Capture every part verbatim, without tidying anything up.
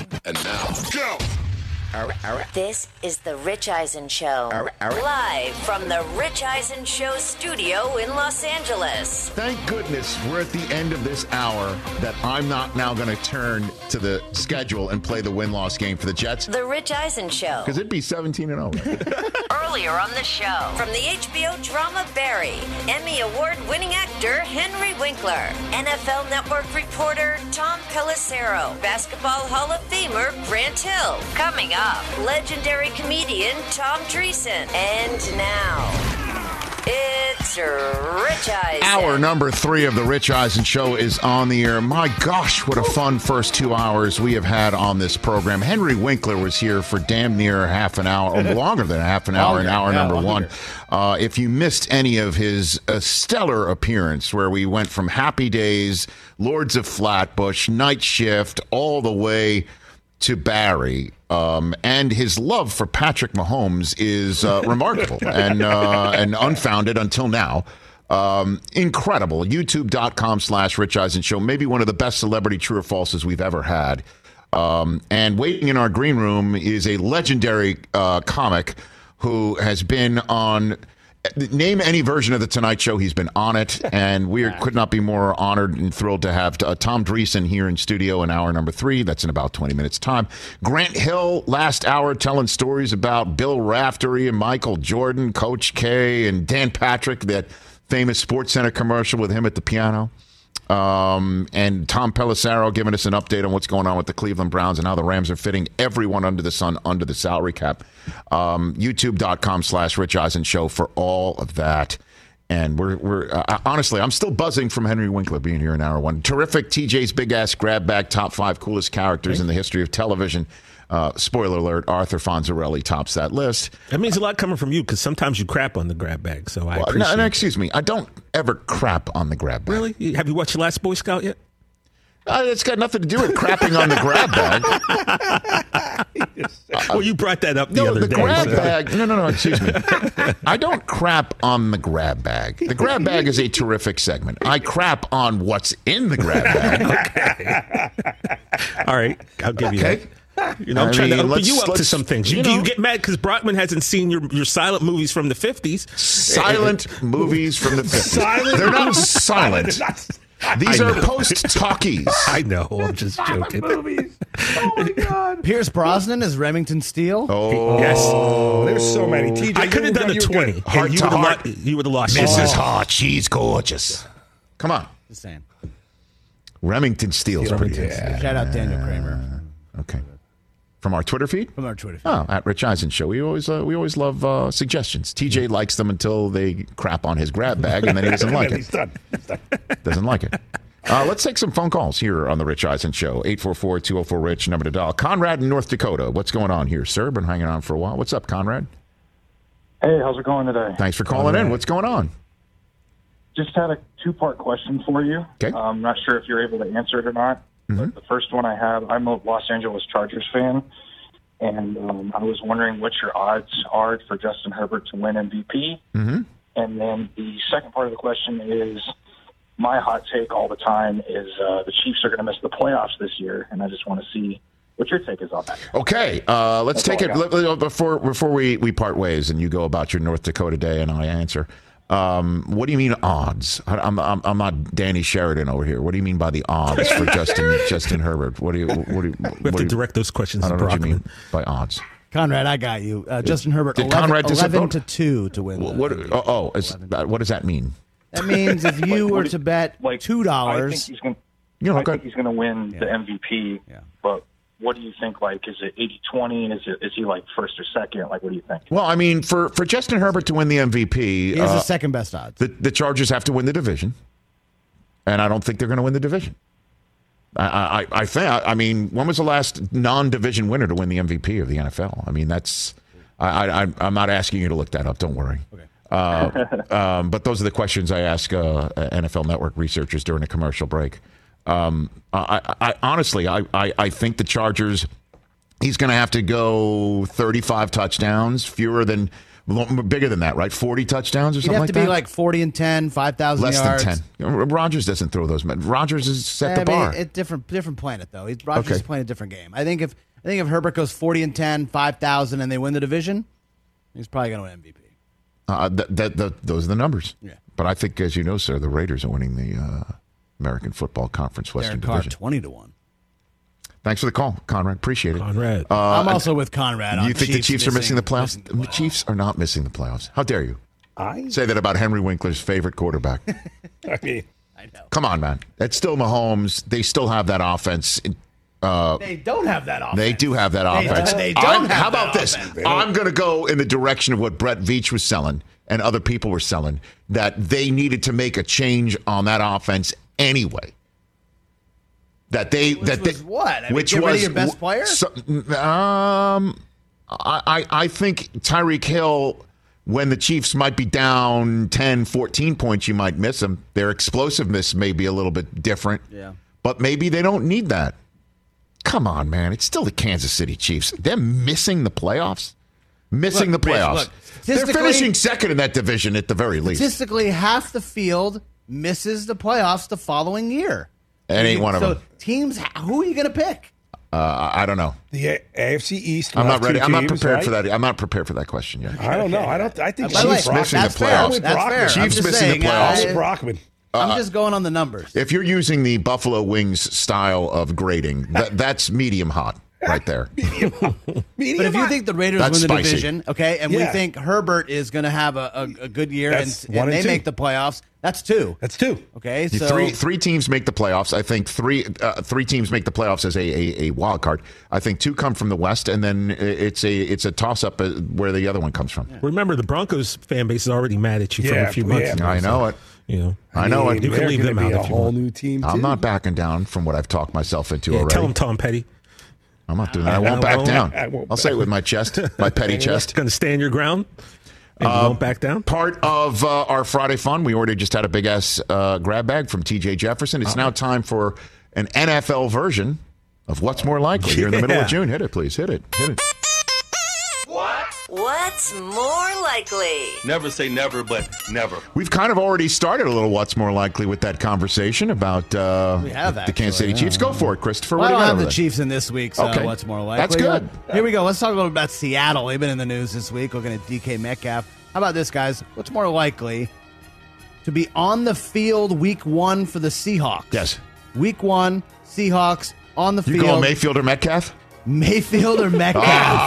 And now, go! This is the Rich Eisen Show, live from the Rich Eisen Show studio in Los Angeles. Thank goodness we're at the end of this hour that I'm not now going to turn to the schedule and play the win-loss game for the Jets. The Rich Eisen Show. Because it'd be seventeen and oh. Earlier on the show, from the H B O drama Barry, Emmy Award-winning actor Henry Winkler, N F L Network reporter Tom Pelissero, Basketball Hall of Famer Grant Hill. Coming up, legendary comedian Tom Dreesen. And now, it's Rich Eisen. Hour number three of the Rich Eisen Show is on the air. My gosh, what a fun first two hours we have had on this program. Henry Winkler was here for damn near half an hour, or longer than half an hour, in hour yeah, number longer. one. Uh, if you missed any of his uh, stellar appearance, where we went from Happy Days, Lords of Flatbush, Night Shift, all the way to Barry, um, and his love for Patrick Mahomes is uh, remarkable and uh, and unfounded until now. Um, incredible. YouTube.com slash Rich Eisen Show. Maybe one of the best celebrity true or falses we've ever had. Um, and waiting in our green room is a legendary uh, comic who has been on... Name any version of the Tonight Show, he's been on it, and we could not be more honored and thrilled to have uh, Tom Dreesen here in studio in hour number three. That's in about twenty minutes' time. Grant Hill, last hour, telling stories about Bill Raftery and Michael Jordan, Coach K, and Dan Patrick, that famous SportsCenter commercial with him at the piano. Um, and Tom Pelissero giving us an update on what's going on with the Cleveland Browns and how the Rams are fitting everyone under the sun under the salary cap. Um, YouTube.com slash Rich Eisen Show for all of that. And we're, we're uh, honestly, I'm still buzzing from Henry Winkler being here in hour one. Terrific. T J's Big Ass Grab Bag, top five coolest characters in the history of television. Uh, spoiler alert, Arthur Fonzarelli tops that list. That means a lot coming from you, because sometimes you crap on the grab bag, so I well, appreciate no, no, it. Excuse me, I don't ever crap on the grab bag. Really? Have you watched The Last Boy Scout yet? Uh, it's got nothing to do with crapping on the grab bag. Well, you brought that up the no, other the day. grab so. bag. No, no, no. Excuse me. I don't crap on the grab bag. The grab bag is a terrific segment. I crap on what's in the grab bag. Okay. All right, I'll give you Okay. that. You know, I'm I trying mean, to open let's- you up to let's- some things. You, you do you know- get mad because Brockman hasn't seen your, your silent movies from the fifties? Silent movies from the fifties. Silent They're not movies. silent. These I are know. post-talkies. I know. I'm just joking. movies. Oh my God. Pierce Brosnan is Remington Steele. Oh, Yes. Oh, there's so many. T J, I could have done a you were twenty. good. Heart and you to would have heart. lo- you would have lost. Missus your- Hart, she's gorgeous. Come on. Just saying. Remington Steele's pretty good. Shout out Daniel Kramer Okay. From our Twitter feed? from our Twitter feed. Oh, at Rich Eisen Show. We always uh, we always love uh, suggestions. T J likes them until they crap on his grab bag, and then he doesn't like He's it. done. He's done. Doesn't like it. Uh, let's take some phone calls here on the Rich Eisen Show. eight four four, two oh four, RICH, number to dial. Conrad in North Dakota. What's going on here, sir? Been hanging on for a while. What's up, Conrad? Hey, how's it going today? Thanks for calling in. What's going on? Just had a two-part question for you. Okay. I'm not sure if you're able to answer it or not. Mm-hmm. But the first one I have, I'm a Los Angeles Chargers fan, and um, I was wondering what your odds are for Justin Herbert to win M V P. Mm-hmm. And then the second part of the question is, my hot take all the time is uh, the Chiefs are going to miss the playoffs this year, and I just want to see what your take is on that. Okay, uh, let's That's take all it I let- let- before before we, we part ways and you go about your North Dakota day and I answer. Um, what do you mean odds? I- I'm, I'm I'm not Danny Sheridan over here. What do you mean by the odds for Justin Justin Herbert? What do you what do you, We have what to do you- direct those questions I to don't know what you Brockman. mean by odds. Conrad, I got you. Uh, Justin Herbert, Did eleven, Conrad eleven disavote? to two to win. the What M V P. oh, oh is, uh, what does that mean? That means if you Like, were what to do- bet like, two I think dollars, he's going. You know, I go think ahead. he's going to win the Yeah. M V P. Yeah. But what do you think? Like, is it eighty twenty? Is it is he like first or second? Like, what do you think? Well, I mean, for, for Justin Herbert to win the M V P, he has uh, the second best odds. the, the Chargers have to win the division, and I don't think they're going to win the division. I, I, I think. I mean, when was the last non-division winner to win the M V P of the N F L? I mean, that's. I, I, I'm not asking you to look that up. Don't worry. Okay. Uh, um, but those are the questions I ask uh, N F L Network researchers during a commercial break. Um, I, I, I honestly, I, I, I think the Chargers. He's going to have to go thirty-five touchdowns, fewer than Bigger than that, right? forty touchdowns or He'd something have like to that? be like forty and ten, five thousand Less yards. than ten. Rodgers doesn't throw those. Rodgers has set Yeah, the I mean, bar. It, different, different planet though. He's Rodgers Okay. is playing a different game. I think if I think if Herbert goes forty and ten, five thousand, and they win the division, he's probably going to win M V P. Uh, that, that, that, those are the numbers. Yeah. But I think, as you know, sir, the Raiders are winning the uh, American Football Conference Western Derek Carr, Division. twenty to one. Thanks for the call, Conrad. Appreciate it. Conrad. Uh, I'm also with Conrad. On you think Chiefs the Chiefs are missing the playoffs? missing the playoffs. The Chiefs are not missing the playoffs. How dare you I, say that about Henry Winkler's favorite quarterback? I mean, I know. Come on, man. It's still Mahomes. They still have that offense. Uh, They don't have that offense. They do have that They- offense. they don't I'm- have how that about this? offense. I'm going to go in the direction of what Brett Veach was selling and other people were selling, that they needed to make a change on that offense anyway. That they Which that was they, what? I mean, which get rid of was your best player? So, um, I I I think Tyreek Hill. When the Chiefs might be down ten, fourteen points, you might miss them. Their explosiveness may be a little bit different. Yeah. But maybe they don't need that. Come on, man. It's still the Kansas City Chiefs. They're missing the playoffs. Missing Look, the Rich, playoffs. look, They're statistically- finishing second in that division at the very least. Statistically, half the field misses the playoffs the following year. That ain't one of so them. teams, who are you going to pick? Uh, I don't know. the A- AFC East. will I'm have not ready. two I'm not teams, prepared right? for that. I'm not prepared for that question yet. I don't know. I don't. I think By the way, Chiefs missing that's the fair. playoffs. That's Brockman. fair. I'm Chiefs just missing the saying, playoffs. uh, Brockman. I'm just going on the numbers. If you're using the Buffalo Wings style of grading, that, that's medium hot right there. Medium But if you hot. think the Raiders That's win the spicy. division, okay, and we Yeah. think Herbert is going to have a, a, a good year That's and, one and and they two. make the playoffs, that's two. That's two. Okay, The so three three teams make the playoffs. I think three uh, three teams make the playoffs as a, a, a wild card. I think two come from the West, and then it's a it's a toss up uh, where the other one comes from. Remember, the Broncos fan base is already mad at you from Yeah, a few months yeah. ago. I know it. You know, I know mean, it. You can they're leave gonna them be out a if you whole want. new team. I'm too. not backing down from what I've talked myself into Yeah, already. tell him Tom Petty. I'm not doing that. I won't I back won't- down. I won't I'll say it with my chest, my petty chest. Going to stand your ground and you won't back down. Part of uh, our Friday fun, we already just had a big ass uh, grab bag from T J Jefferson. It's now time for an N F L version of What's More Likely. You're in the middle of Yeah. June. Hit it, please. Hit it. Hit it. What's more likely? Never say never, but never. We've kind of already started a little What's More Likely with that conversation about uh, We have, the, the Kansas actually, City Chiefs. Go for it, Christopher. Well, What I do don't you got have over the there? Chiefs in this week, so Okay. what's more likely? That's good. Here we go. Let's talk a little about Seattle. They've been in the news this week. Looking at D K Metcalf. How about this, guys? What's more likely to be on the field week one for the Seahawks? Yes. Week one, Seahawks on the You field. going Mayfield or Metcalf? Mayfield or Metcalf?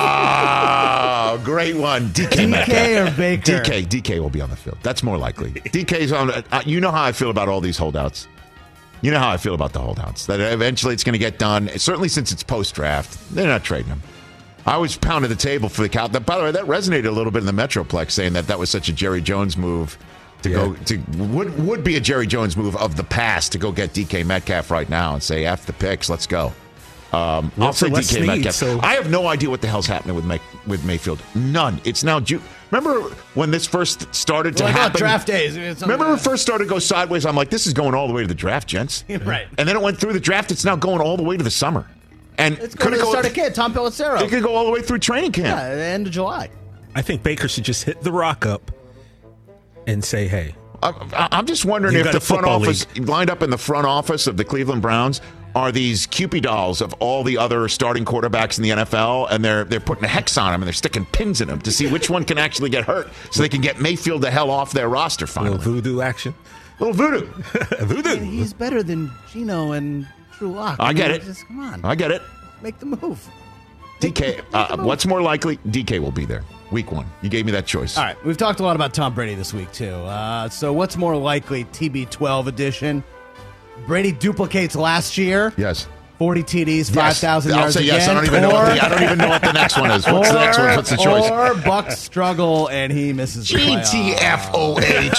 Ah, great one. D K D Metcalf. K or Baker? D K. D K will be on the field. That's more likely. D K's on. Uh, you know how I feel about all these holdouts. You know how I feel about the holdouts. That eventually it's going to get done. Certainly since it's post draft, they're not trading them. I was pounding the table for the Cow. By the way, that resonated a little bit in the Metroplex, saying that that was such a Jerry Jones move to Yeah. go to would would be a Jerry Jones move of the past to go get D K Metcalf right now and say F the picks, let's go. Um, Well, I'll say for D Les K Snead, Metcalf. so- I have no idea what the hell's happening with May, with Mayfield. None. It's now June. Remember when this first started to Like, oh, happen? draft days. It's Remember when it something- first started to go sideways? I'm like, this is going all the way to the draft, gents. Right. And then it went through the draft. It's now going all the way to the summer. And It's could going it to go? start a kid, Tom Pelissero. It could go all the way through training camp. Yeah, the end of July. I think Baker should just hit the rock up and say, hey, I, I'm just wondering You if got the a front football office, lined up in the front office of the Cleveland Browns, are these Cupid dolls of all the other starting quarterbacks in the N F L, and they're they're putting a hex on them and they're sticking pins in them to see which one can actually get hurt, so they can get Mayfield the hell off their roster finally. little voodoo action. Little voodoo. And Voodoo. he's better than Gino and Drew Lock. I get mean, it. Just, come on. I get it. Make the move. D K. Uh, what's more likely? D K will be there. Week one. You gave me that choice. All right, we've talked a lot about Tom Brady this week, too. Uh, so what's more likely, T B twelve edition? Brady duplicates last year. Yes. forty T Ds, Yes. five thousand I'll yards say yes. again. I don't even know. What or- the, I don't even know what the next one is. What's the next one? What's the choice? Or Bucks struggle and he misses the G playoffs. T F O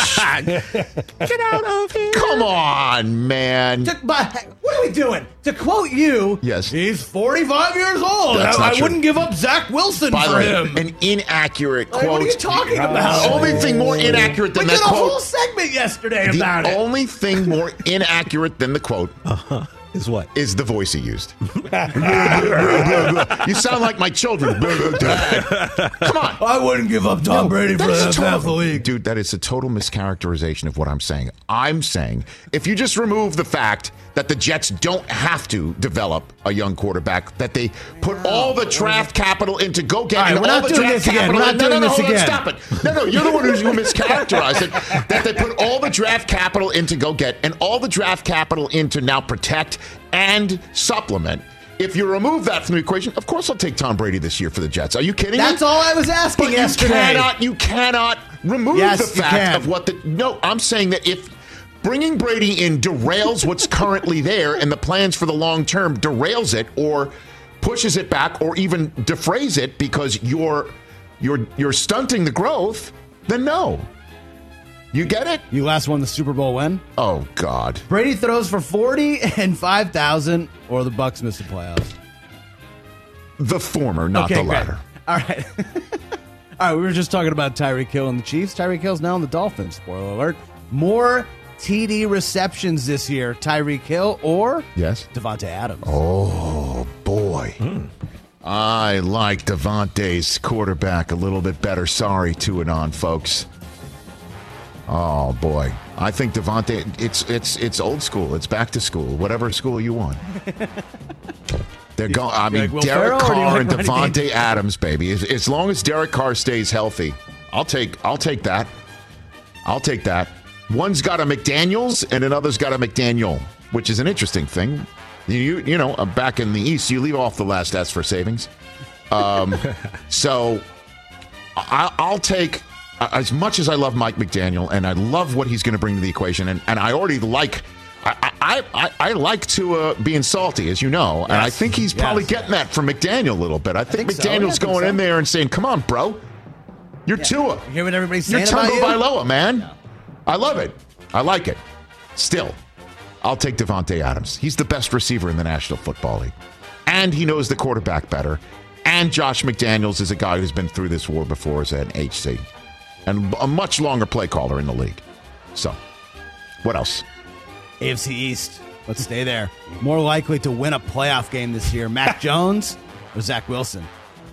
H. Get out of here. Come on, man. To- but what are we doing? To quote you, Yes. he's forty-five years old. That's I, not I true. wouldn't give up Zach Wilson By for the way, him. an inaccurate Like, quote. what are you talking The about? only thing more inaccurate than we that did a whole quote. segment yesterday The about it. only thing more inaccurate than the quote Is what? Is the voice he used. You sound like my children. Come on. I wouldn't give up Tom Brady for That's the a half the total, league. dude, that is a total mischaracterization of what I'm saying. I'm saying if you just remove the fact that the Jets don't have to develop a young quarterback, that they put all the draft capital into go get All right, and we're all not the doing draft this again. capital. We're not no, doing no, no, this hold on, again. stop it. No, no, you're the one who's who mischaracterized it. That they put all the draft capital into go get and all the draft capital into now protect and supplement. If you remove that from the equation, of course I'll take Tom Brady this year for the Jets. Are you kidding me? That's all I was asking But yesterday. you cannot, you cannot remove Yes, the you fact can. of what the. No, I'm saying that if bringing Brady in derails what's currently there and the plans for the long term derails it or pushes it back or even defrays it because you're you're you're stunting the growth, then no. You get it? You last won the Super Bowl when? Oh God. Brady throws for forty and five thousand, or the Bucks miss the playoffs. The former, not Okay, the great. latter. All right. All right, we were just talking about Tyreek Hill and the Chiefs. Tyreek Hill's now in the Dolphins. Spoiler alert. More T D receptions this year. Tyreek Hill or Yes. Devontae Adams. Oh boy. I like Devontae's quarterback a little bit better. Sorry, to and on, folks. Oh boy, I think Devontae. It's it's it's old school. It's back to school. Whatever school you want. They're going. I mean, like Will Derek Ferrell, or do you Carr like and Ronnie Devontae James? Adams, baby. As, as long as Derek Carr stays healthy, I'll take I'll take that. I'll take that. One's got a McDaniels and another's got a McDaniel, which is an interesting thing. You you know, uh, back in the East, you leave off the last S for savings. Um, so I, I'll take. As much as I love Mike McDaniel and I love what he's going to bring to the equation, and, and I already like, I I, I, I like to uh, being salty, as you know, and I Yes. think he's probably Yes. getting that from McDaniel a little bit. I think, think so. Yeah, I McDaniel's think going so. in there and saying, "Come on, bro, you're Tua, You hear what everybody's you're saying about Tungo you? Bailoa, man." I love it. I like it. Still, I'll take Devontae Adams. He's the best receiver in the National Football League, and he knows the quarterback better. And Josh McDaniels is a guy who's been through this war before as an H C. And a much longer play caller in the league. So, what else? A F C East. Let's stay there. More likely to win a playoff game this year, Mac Jones or Zach Wilson?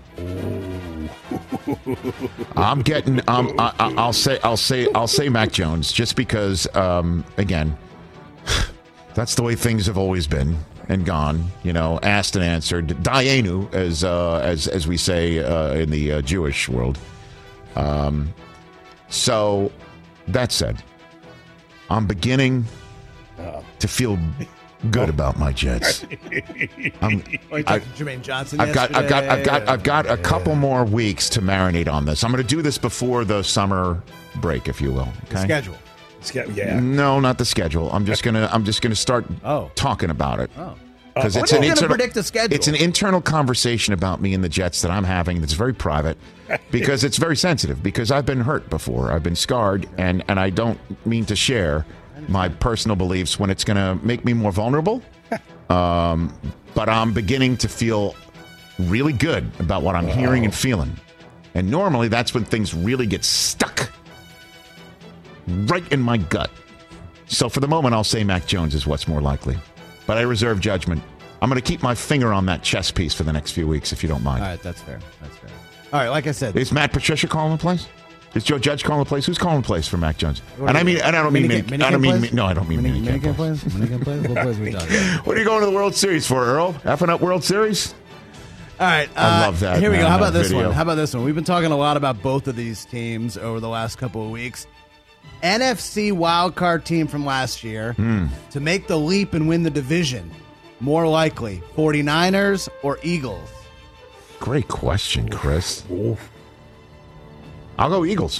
I'm getting. Um, I, I- I'll say. I'll say. I'll say Mac Jones, just because. Um, again, that's the way things have always been and gone. You know, asked and answered. Dayenu, as uh, as as we say uh, in the uh, Jewish world. Um, so that said, I'm beginning to feel good about my Jets. I'm, Or you I- talked to Jermaine Johnson I've got, I've got, I've got, yesterday? I've got a couple more weeks to marinate on this. I'm going to do this before the summer break, if you will. Okay. Schedule. Sca- Yeah. No, not the schedule. I'm just gonna, I'm just gonna start Oh. talking about it. Oh. Because When it's are an you gonna internal, predict the schedule? it's an internal conversation about me and the Jets that I'm having that's very private because it's very sensitive because I've been hurt before. I've been scarred and, and I don't mean to share my personal beliefs when it's going to make me more vulnerable. Um, but I'm beginning to feel really good about what I'm hearing and feeling. And normally that's when things really get stuck right in my gut. So for the moment, I'll say Mac Jones is what's more likely. But I reserve judgment. I'm going to keep my finger on that chess piece for the next few weeks, if you don't mind. All right, that's fair. That's fair. All right, like I said, Is Matt Patricia calling the plays? Is Joe Judge calling the plays? Who's calling the plays for Mac Jones? What And are I you- mean, and I don't mean, minicamp- mini, I don't minicamp mean, plays? no, I don't mean Mini, minicamp minicamp plays. plays? Minicamp plays? What plays are we talking about? What are you going to the World Series for, Earl? Effing up World Series? All right. I uh, love that, Here we man, go. How about that this video. one? How about this one? We've been talking a lot about both of these teams over the last couple of weeks. N F C wildcard team from last year Hmm. to make the leap and win the division. More likely, 49ers or Eagles? Great question, Chris. I'll go Eagles.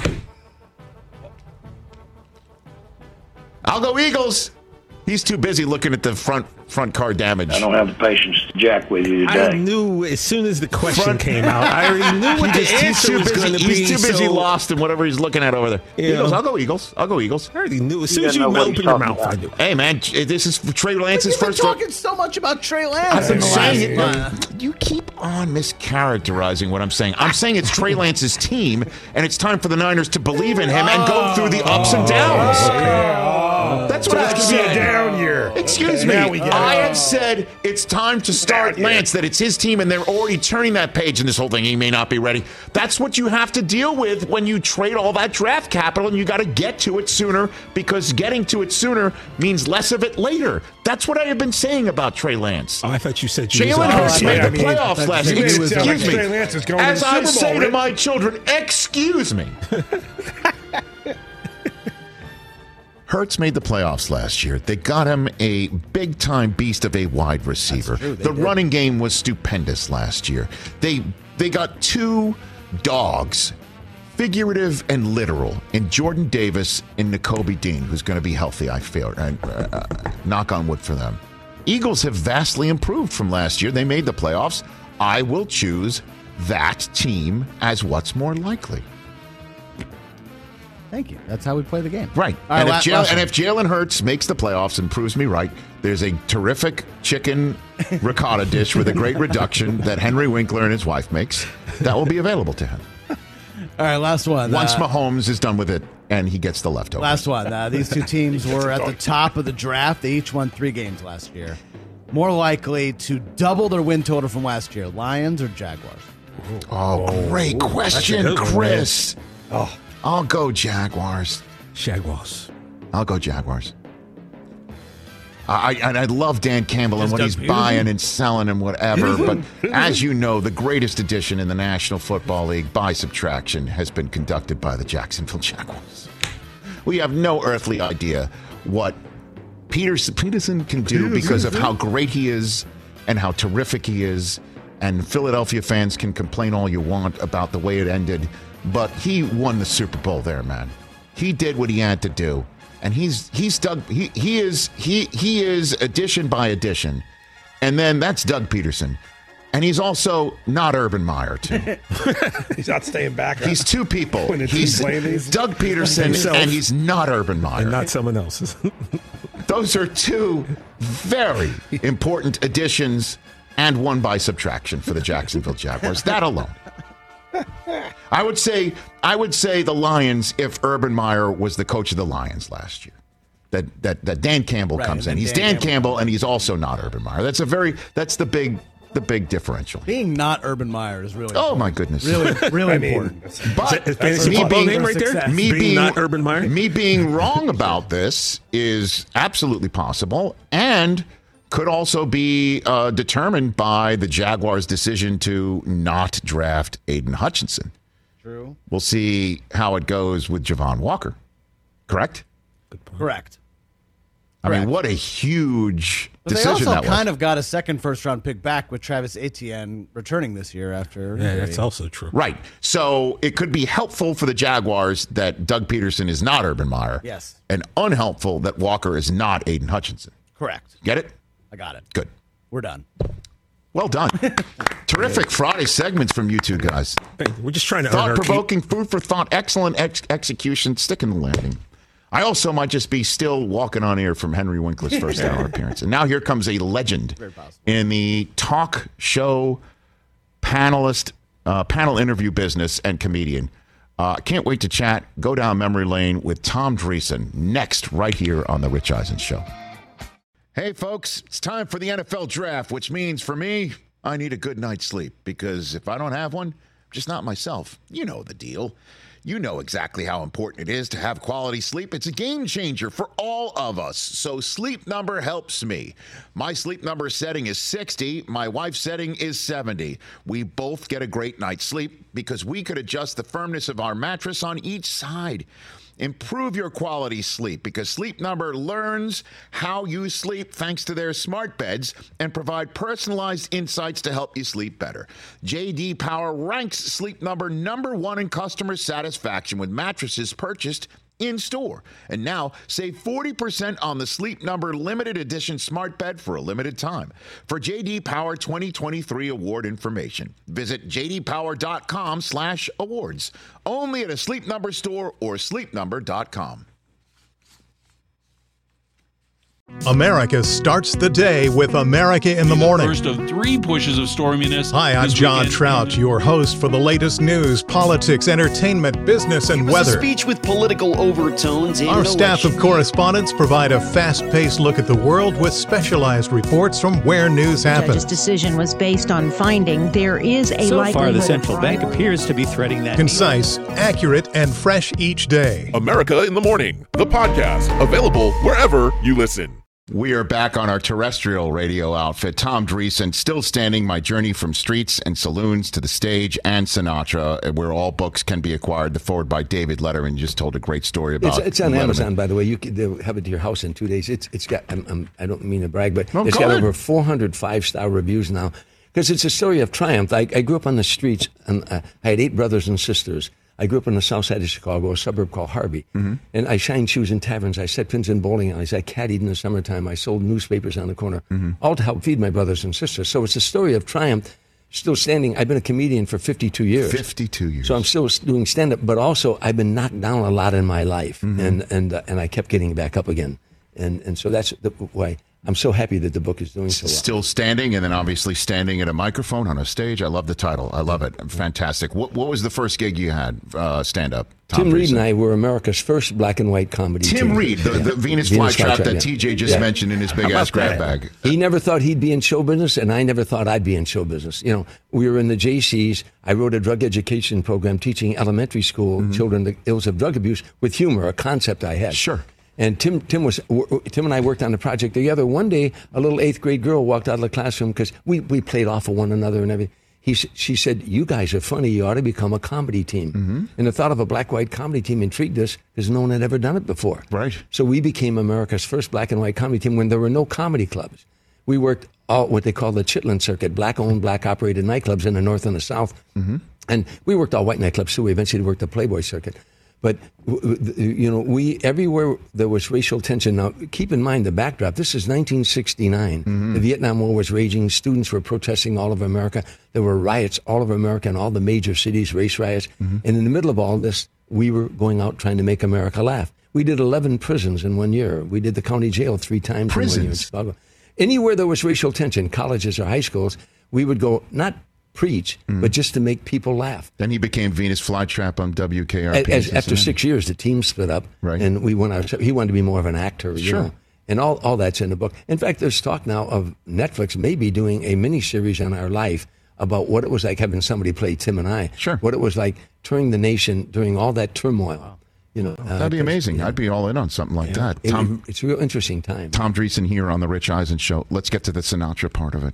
I'll go Eagles. He's too busy looking at the front front car damage. I don't have the patience to jack with you I today. knew as soon as the question Front- came out, I already knew what the He's- he's answer too was busy- going to be. He's too busy so lost in whatever he's looking at over there. You Eagles. know. I'll go Eagles. I'll go Eagles. I already knew. As soon You as gotta you know what opened he's your talking mouth, I about. knew. Hey, man, this is Trey Lance's You've been first. talking so much about Trey Lance. I've been in the saying last it. month. You keep on mischaracterizing what I'm saying. I'm saying it's Trey Lance's team, and it's time for the Niners to believe in him and go through the ups and downs. Oh, That's so what I it's gonna be a said. down year. Excuse Okay, me. now we get I it. had said it's time to start Down year. Lance, that it's his team, and they're already turning that page in this whole thing. He may not be ready. That's what you have to deal with when you trade all that draft capital, and you got to get to it sooner, because getting to it sooner means less of it later. That's what I have been saying about Trey Lance. Oh, I thought you said you was Jalen on- Hurts yeah, made I the mean, playoffs last you year. made it sound like Excuse me. Trey Lance is going to As the I Super Bowl, say to Rick. my children, excuse me. Hurts made the playoffs last year. They got him a big-time beast of a wide receiver. true, they The did. running game was stupendous last year. They they got two dogs, figurative and literal, in Jordan Davis and Nakobe Dean, who's going to be healthy, I feel. And uh, uh, knock on wood for them. Eagles have vastly improved from last year. They made the playoffs. I will choose that team as what's more likely. Thank you. That's how we play the game. Right. All right, and, la- if Jalen, last and one. if Jalen Hurts makes the playoffs and proves me right, there's a terrific chicken ricotta dish with a great reduction that Henry Winkler and his wife makes that will be available to him. All right, last one. Once Uh, Mahomes is done with it and he gets the leftovers. Last one. Uh, these two teams were at the top of the draft. They each won three games last year. More likely to double their win total from last year, Lions or Jaguars? Oh, great question, good one, Chris. Oh, I'll go Jaguars. Jaguars. I'll go Jaguars. I, I- and I love Dan Campbell and what Doug he's Peterson? buying and selling and whatever. But as you know, the greatest addition in the National Football League by subtraction has been conducted by the Jacksonville Jaguars. We have no earthly idea what Peterson, Peterson can do because of how great he is and how terrific he is. And Philadelphia fans can complain all you want about the way it ended, but he won the Super Bowl there, man. He did what he had to do. And he's he's Doug he he is he he is addition by addition. And then that's Doug Peterson. And he's also not Urban Meyer, too. he's not staying back. He's two people. When the He's team's playing these. Doug Peterson Himself. and he's not Urban Meyer. And not someone else's. Those are two very important additions and one by subtraction for the Jacksonville Jaguars. That alone. I would say I would say the Lions if Urban Meyer was the coach of the Lions last year. That that that Dan Campbell Right, comes and in. He's Dan Dan, Campbell. Campbell and he's also not Urban Meyer. That's a very that's the big the big differential. Being not Urban Meyer is really Oh important. my goodness. really really I mean, important. But Is fantasy me football being, name right there? success. me being, being not Urban Meyer. me being wrong about this is absolutely possible and could also be uh, determined by the Jaguars' decision to not draft Aiden Hutchinson. True. We'll see how it goes with Javon Walker. Correct? Correct. I mean, Correct. what a huge But they decision also that was. kind of got a second first round pick back with Travis Etienne returning this year after. Yeah, injury. that's also true. Right. So it could be helpful for the Jaguars that Doug Peterson is not Urban Meyer. Yes. And unhelpful that Walker is not Aiden Hutchinson. Correct. Get it? I got it. Good. We're done. Well done. Terrific Friday segments from you two guys. We're just trying to earn our keep. Thought-provoking, food for thought, excellent ex- execution, sticking the landing. I also might just be still walking on air from Henry Winkler's first hour appearance. And now here comes a legend in the talk show panelist, uh, panel interview business and comedian. Uh, can't wait to chat, go down memory lane with Tom Dreesen next right here on The Rich Eisen Show. Hey, folks, it's time for the N F L draft, which means for me, I need a good night's sleep because if I don't have one, I'm just not myself. You know the deal. You know exactly how important it is to have quality sleep. It's a game changer for all of us. So Sleep Number helps me. My Sleep Number setting is sixty. My wife's setting is seventy. We both get a great night's sleep because we could adjust the firmness of our mattress on each side. Improve your quality sleep because Sleep Number learns how you sleep thanks to their smart beds and provide personalized insights to help you sleep better. J D Power ranks Sleep Number number one in customer satisfaction with mattresses purchased in store. And now save forty percent on the Sleep Number limited edition smart bed for a limited time. For J D Power twenty twenty-three award information, visit jdpower.com slash awards. Only at a Sleep Number store or sleep number dot com. America starts the day with America in the the Morning. First of three pushes of storminess. Hi, I'm this John weekend. Trout, your host for the latest news, politics, entertainment, business, and It was weather. a speech with political overtones. And Our an staff election. of correspondents provide a fast-paced look at the world with specialized reports from where news The judge's happens. decision was based on finding there is a So likelihood far, the of central bank fraud. appears to be threading that. Concise, accurate, and fresh each day. America in the Morning, the podcast, available wherever you listen. We are back on our terrestrial radio outfit. Tom Dreesen, still standing, my journey from streets and saloons to the stage and Sinatra, where all books can be acquired. The forward by David Letterman just told a great story about It's, it's on Letterman. Amazon, by the way. You can they'll have it to your house in two days. It's it's got. I'm, I'm, I don't mean to brag, but Oh, it's go got ahead. over four hundred five-star reviews now. Because it's a story of triumph. I, I grew up on the streets, and uh, I had eight brothers and sisters. I grew up on the south side of Chicago, a suburb called Harvey. Mm-hmm. And I shined shoes in taverns. I set pins in bowling alleys. I caddied in the summertime. I sold newspapers on the corner, Mm-hmm. all to help feed my brothers and sisters. So it's a story of triumph, still standing. I've been a comedian for fifty-two years. fifty-two years. So I'm still doing stand-up, but also I've been knocked down a lot in my life, Mm-hmm. and and uh, and I kept getting back up again. And and so that's the, why I'm so happy that the book is doing so well. Still standing, and then obviously standing at a microphone on a stage. I love the title. I love it. Fantastic. What, what was the first gig you had, uh, stand-up? Tom Tim Reed Dreesen. and I were America's first black and white comedy Tim team. Reed, the, Yeah. the Venus, Venus flytrap Flytrap, that yeah. T J just Yeah. mentioned in his big-ass grab bag. He never thought he'd be in show business, and I never thought I'd be in show business. You know, we were in the J Cs. I wrote a drug education program teaching elementary school Mm-hmm. children the ills of drug abuse with humor, a concept I had. Sure. And Tim, Tim was w- Tim and I worked on the project together. One day, a little eighth grade girl walked out of the classroom because we, we played off of one another and everything. He, s- she said, "You guys are funny. You ought to become a comedy team." Mm-hmm. And the thought of a black-white comedy team intrigued us because no one had ever done it before. Right. So we became America's first black and white comedy team when there were no comedy clubs. We worked all what they call the Chitlin Circuit, black-owned, black-operated nightclubs in the North and the South. Mm-hmm. And we worked all white nightclubs, so we eventually worked the Playboy Circuit. But, w- w- you know, we everywhere there was racial tension. Now, keep in mind the backdrop. This is nineteen sixty-nine. Mm-hmm. The Vietnam War was raging. Students were protesting all over America. There were riots all over America in all the major cities, race riots. Mm-hmm. And in the middle of all this, we were going out trying to make America laugh. We did eleven prisons in one year. We did the county jail three times in one year in Prisons? Chicago. Anywhere there was racial tension, colleges or high schools, we would go, not preach, Mm-hmm. but just to make people laugh. Then he became Venus Flytrap on W K R P. As, after six years, the team split up, Right. and we went our. He wanted to be more of an actor, you Sure. know, and all all that's in the book. In fact, there's talk now of Netflix maybe doing a miniseries on our life about what it was like having somebody play Tim and I. Sure. What it was like touring the nation during all that turmoil. You know, uh, That'd be amazing. I'd be all in on something like that. It- Tom, it's a real interesting time. Tom Dreesen here on the Rich Eisen Show. Let's get to the Sinatra part of it.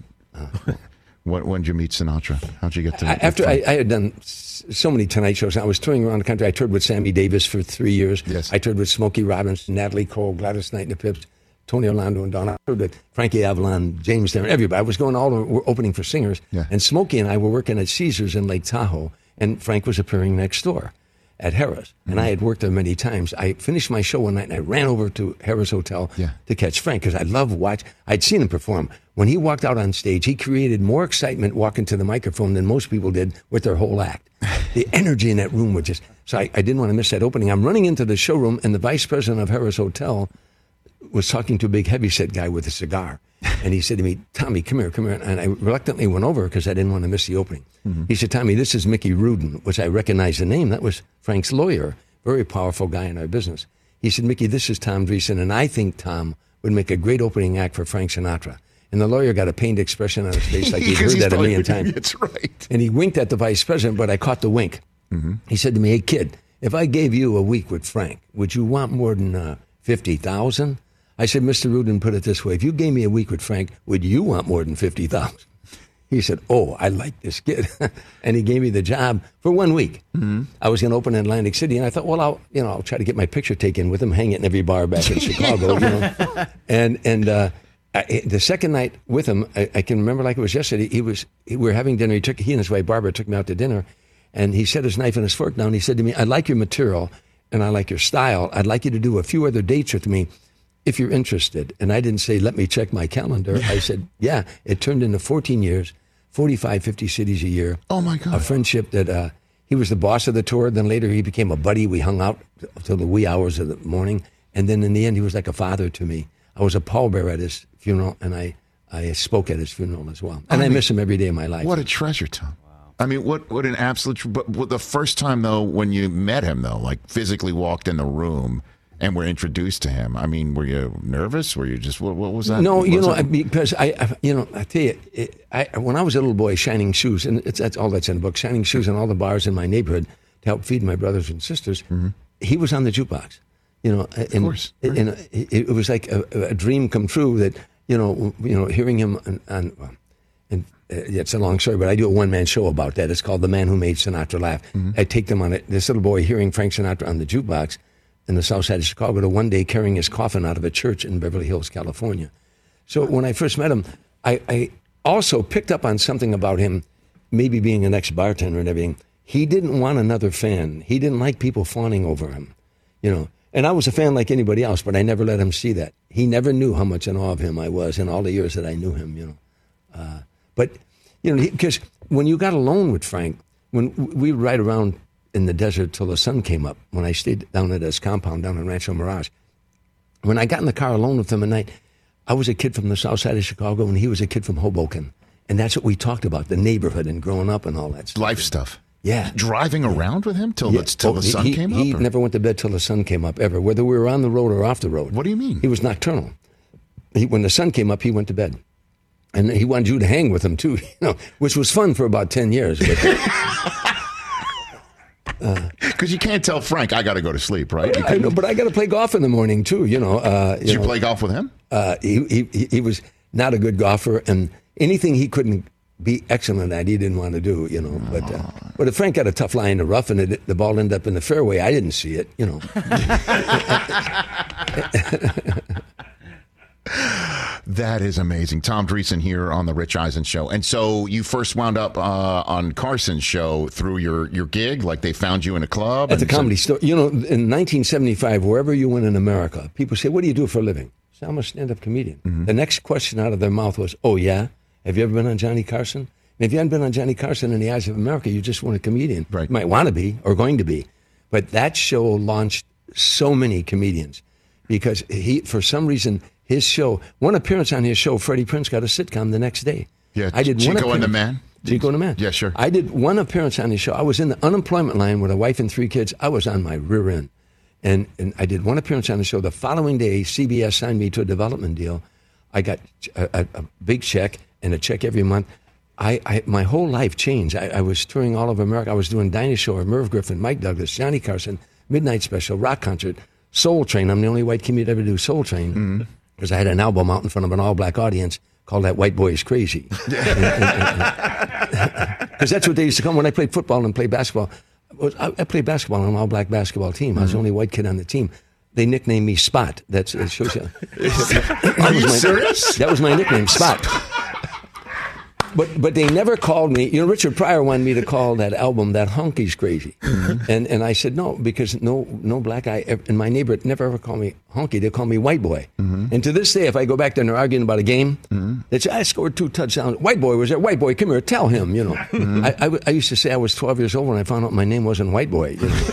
When, when did you meet Sinatra? How'd you get to I- After I, I had done s- so many Tonight Shows, I was touring around the country. I toured with Sammy Davis for three years. Yes. I toured with Smokey Robinson, Natalie Cole, Gladys Knight and the Pips, Tony Orlando and Donna. I toured with Frankie Avalon, James Darren, everybody. I was going all over, we're opening for singers. Yeah. And Smokey and I were working at Caesars in Lake Tahoe, and Frank was appearing next door at Harrah's. And I had worked there many times. I finished my show one night and I ran over to Harrah's Hotel Yeah. to catch Frank because I love watch. I'd seen him perform. When he walked out on stage, he created more excitement walking to the microphone than most people did with their whole act. The energy in that room was just, so I, I didn't want to miss that opening. I'm running into the showroom and the vice president of Harrah's Hotel was talking to a big heavyset guy with a cigar. And he said to me, "Tommy, come here, come here." And I reluctantly went over because I didn't want to miss the opening. Mm-hmm. He said, "Tommy, this is Mickey Rudin," which I recognized the name. That was Frank's lawyer, very powerful guy in our business. He said, "Mickey, this is Tom Dreesen, and I think Tom would make a great opening act for Frank Sinatra." And the lawyer got a pained expression on his face like he'd Because heard he's that a probably- million times. That's right. And he winked at the vice president, but I caught the wink. Mm-hmm. He said to me, "Hey, kid, if I gave you a week with Frank, would you want more than uh, fifty thousand dollars? I said, "Mister Rudin, put it this way. If you gave me a week with Frank, would you want more than fifty thousand dollars? He said, "Oh, I like this kid." And he gave me the job for one week. Mm-hmm. I was going to open in Atlantic City, and I thought, well, I'll, you know, I'll try to get my picture taken with him, hang it in every bar back in Chicago. You know? And, and uh, I, the second night with him, I, I can remember like it was yesterday, he was, we were having dinner. He, took, he and his wife, Barbara, took me out to dinner, and he set his knife and his fork down. He said to me, "I like your material, and I like your style. I'd like you to do a few other dates with me if you're interested." And I didn't say, "Let me check my calendar." I said, "Yeah." It turned into fourteen years, forty-five, fifty cities a year. Oh, my God. A friendship that uh, he was the boss of the tour. Then later he became a buddy. We hung out till the wee hours of the morning. And then in the end, he was like a father to me. I was a pallbearer at his funeral, and I, I spoke at his funeral as well. And I, I mean, miss him every day of my life. What a treasure, Tom. I mean, what what an absolute. Tr- but what, the first time though, when you met him though, like physically walked in the room and were introduced to him, I mean, were you nervous? Were you just what, what was that? No, what you was know, that? because I, I, you know, I tell you, it, I when I was a little boy, shining shoes, and it's that's all that's in the book, shining shoes in all the bars in my neighborhood to help feed my brothers and sisters. Mm-hmm. He was on the jukebox, you know, and, of course, and, and it, it was like a, a dream come true that you know, you know, hearing him on. on and uh, it's a long story, but I do a one-man show about that. It's called The Man Who Made Sinatra Laugh. Mm-hmm. I take them on it. This little boy hearing Frank Sinatra on the jukebox in the south side of Chicago to one day carrying his coffin out of a church in Beverly Hills, California. So when I first met him, I, I also picked up on something about him, maybe being an ex-bartender and everything. He didn't want another fan. He didn't like people fawning over him, you know. And I was a fan like anybody else, but I never let him see that. He never knew how much in awe of him I was in all the years that I knew him, you know. Uh, But, you know, because when you got alone with Frank, when we would ride around in the desert till the sun came up, when I stayed down at his compound down in Rancho Mirage, when I got in the car alone with him at night, I was a kid from the south side of Chicago and he was a kid from Hoboken. And that's what we talked about, the neighborhood and growing up and all that stuff. Life stuff. Yeah. Driving around with him till, yeah. the, till oh, the sun he, came he up? He never went to bed till the sun came up, ever, whether we were on the road or off the road. What do you mean? He was nocturnal. He, when the sun came up, he went to bed. And he wanted you to hang with him, too, you know, which was fun for about ten years. Because uh, you can't tell Frank, I got to go to sleep, right? You I know, but I got to play golf in the morning, too, you know. Uh, Did you you know, play golf with him? Uh, he, he, he was not a good golfer, and anything he couldn't be excellent at, he didn't want to do, you know. But uh, but if Frank got a tough lie in the rough and it, the ball ended up in the fairway, I didn't see it, you know. That is amazing. Tom Dreesen here on the Rich Eisen Show. And so you first wound up uh, on Carson's show through your, your gig? Like they found you in a club? At the Comedy so- Store. You know, in nineteen seventy-five, wherever you went in America, people say, what do you do for a living? I say, I'm a stand-up comedian. Mm-hmm. The next question out of their mouth was, oh, yeah? Have you ever been on Johnny Carson? And if you hadn't been on Johnny Carson in the eyes of America, you just weren't a comedian. Right. You might want to be or going to be. But that show launched so many comedians because he, for some reason, his show, one appearance on his show, Freddie Prinze got a sitcom the next day. Yeah, I did Chico one and the Man? Chico and the Man. Yeah, sure. I did one appearance on his show. I was in the unemployment line with a wife and three kids. I was on my rear end. And, and I did one appearance on the show. The following day, C B S signed me to a development deal. I got a, a, a big check and a check every month. I, I my whole life changed. I, I was touring all over America. I was doing Dinah Shore, Merv Griffin, Mike Douglas, Johnny Carson, Midnight Special, Rock Concert, Soul Train. I'm the only white comedian to ever do Soul Train. Mm-hmm. Because I had an album out in front of an all-black audience called That White Boy Is Crazy. Because that's what they used to come when I played football and played basketball. I, I played basketball on an all-black basketball team. Mm-hmm. I was the only white kid on the team. They nicknamed me Spot. That's it shows you. Are you my, serious? That was my nickname, Spot. But but they never called me. You know, Richard Pryor wanted me to call that album That Honky's Crazy, mm-hmm. and and I said no because no no black guy in my neighborhood never ever called me honky. They call me white boy. Mm-hmm. And to this day, if I go back there and they're arguing about a game, mm-hmm. they say I scored two touchdowns. White boy was there. White boy, come here, tell him. You know, mm-hmm. I, I I used to say I was twelve years old when I found out my name wasn't White Boy. You know?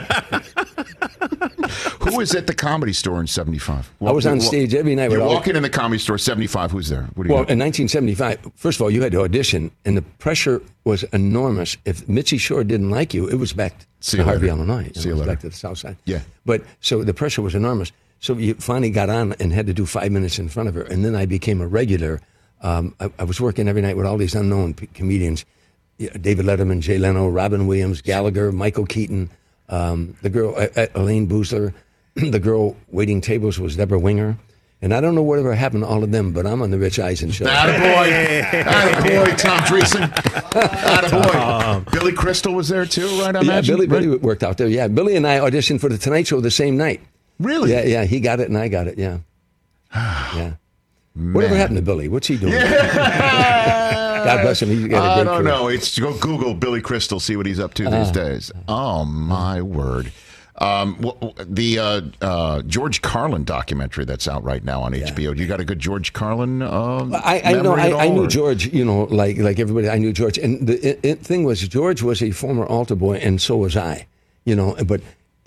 Who was at the Comedy Store in seventy-five? I was on stage every night. You're with all walking in the Comedy Store, seventy-five. Who's there? What do you well, got? in nineteen seventy-five, first of all, you had to audition, and the pressure was enormous. If Mitzi Shore didn't like you, it was back See to you Harvey, later. Illinois. See you it was later. back to the South Side. Yeah. But so the pressure was enormous. So you finally got on and had to do five minutes in front of her, and then I became a regular. Um, I, I was working every night with all these unknown p- comedians: yeah, David Letterman, Jay Leno, Robin Williams, Gallagher, Michael Keaton, um, the girl uh, Elaine Boozler. The girl waiting tables was Deborah Winger. And I don't know whatever happened to all of them, but I'm on the Rich Eisen Show. Attaboy. Attaboy, Tom Dreesen. Attaboy. Billy Crystal was there too, right? I yeah, imagine. Billy, right? Billy worked out there. Yeah, Billy and I auditioned for The Tonight Show the same night. Really? Yeah, yeah. He got it and I got it, yeah. Yeah. Man. Whatever happened to Billy? What's he doing? Yeah. God bless him. He's got a I great don't career. know. It's go Google Billy Crystal, see what he's up to these Uh, days. Oh, my word. Um, well, the uh, uh, George Carlin documentary that's out right now on H B O. You got a good George Carlin? Uh, I, I know. memory at I, I all, knew or? George. You know, like like everybody, I knew George. And the it, it thing was, George was a former altar boy, and so was I. You know, but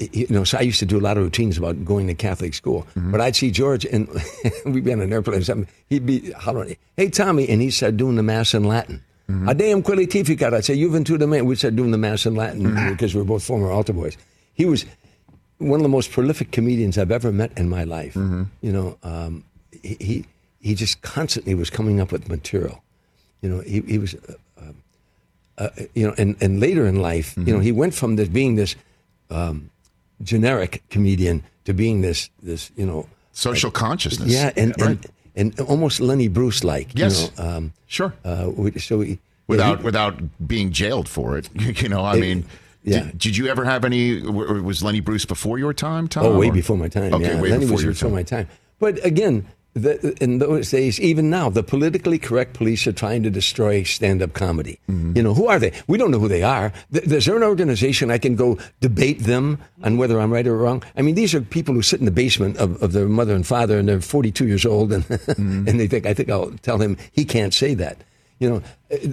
you know, so I used to do a lot of routines about going to Catholic school. Mm-hmm. But I'd see George, and we'd be on an airplane or something. He'd be hollering, "Hey, Tommy," and he'd start doing the Mass in Latin. Mm-hmm. Adeum qualificat. I'd say, "Juventud de me." We'd start doing the Mass in Latin mm-hmm. because we were both former altar boys. He was one of the most prolific comedians I've ever met in my life. Mm-hmm. You know, um, he, he he just constantly was coming up with material. You know, he, he was, uh, uh, you know, and, and later in life, mm-hmm. you know, he went from this being this um, generic comedian to being this, this you know. Social uh, consciousness. Yeah, and, right. and, and almost Lenny Bruce-like. Yes, you know, um, sure. Uh, so he, without he, without being jailed for it, you know, I it, mean. Yeah. Did, did you ever have any, was Lenny Bruce before your time, Tom? Oh, way or? before my time. Okay, yeah. way Lenny before was your before time. my time. But again, the, in those days, even now, the politically correct police are trying to destroy stand-up comedy. Mm-hmm. You know, who are they? We don't know who they are. Th- Is there an organization I can go debate them on whether I'm right or wrong? I mean, these are people who sit in the basement of, of their mother and father, and they're forty-two years old, and mm-hmm. and they think, I think I'll tell him he can't say that. You know,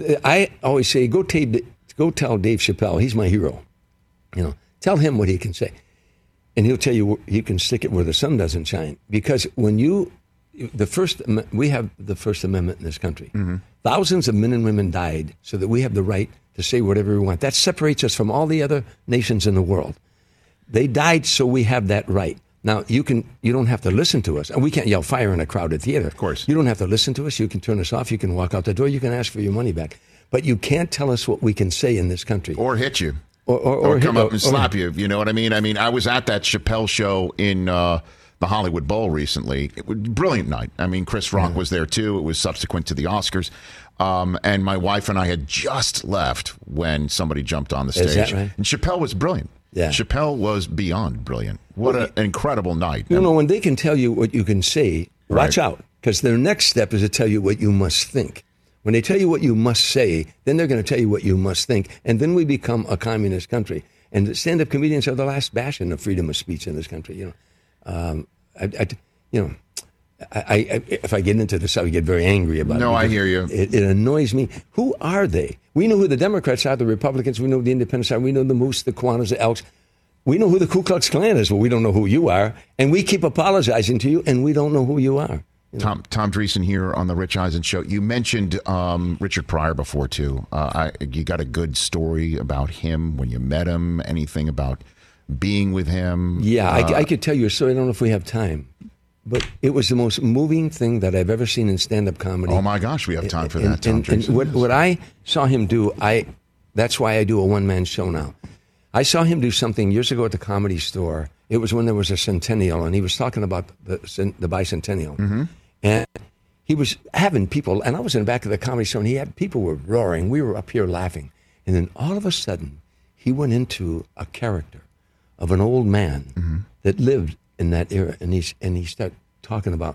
I always say, go, t- go tell Dave Chappelle, he's my hero. You know, tell him what he can say. And he'll tell you you can stick it where the sun doesn't shine. Because when you, the first, we have the First Amendment in this country. Mm-hmm. Thousands of men and women died so that we have the right to say whatever we want. That separates us from all the other nations in the world. They died so we have that right. Now, you can you don't have to listen to us. And we can't yell fire in a crowded theater. Of course. You don't have to listen to us. You can turn us off. You can walk out the door. You can ask for your money back. But you can't tell us what we can say in this country. Or hit you. Or, or, or, or come hit, up and or, slap you. You know what I mean? I mean, I was at that Chappelle show in uh, the Hollywood Bowl recently. It was a brilliant night. I mean, Chris Rock yeah. was there too. It was subsequent to the Oscars. Um, and my wife and I had just left when somebody jumped on the stage. Is that right? And Chappelle was brilliant. Yeah. Chappelle was beyond brilliant. What well, an incredible night. You know, when they can tell you what you can say, watch right. out. Because their next step is to tell you what you must think. When they tell you what you must say, then they're going to tell you what you must think. And then we become a communist country. And the stand-up comedians are the last bastion of freedom of speech in this country. You know, um, I, I, you know, I, I, if I get into this, I would get very angry about no, it. No, I hear you. It, it annoys me. Who are they? We know who the Democrats are, the Republicans. We know who the Independents are. We know the Moose, the Kiwanis, the Elks. We know who the Ku Klux Klan is, but we don't know who you are. And we keep apologizing to you, and we don't know who you are. You know? Tom Tom Dreesen here on the Rich Eisen Show. You mentioned um, Richard Pryor before too. Uh, I, you got a good story about him when you met him. Anything about being with him? Yeah, uh, I, I could tell you a story. I don't know if we have time, but it was the most moving thing that I've ever seen in stand-up comedy. Oh my gosh, we have time for and, that. Tom and, and what, what I saw him do, I that's why I do a one-man show now. I saw him do something years ago at the Comedy Store. It was when there was a centennial, and he was talking about the the bicentennial. Mm-hmm. And he was having people, and I was in the back of the Comedy Store, and he had people were roaring. We were up here laughing. And then all of a sudden, he went into a character of an old man mm-hmm. that lived in that era, and he's and he started talking about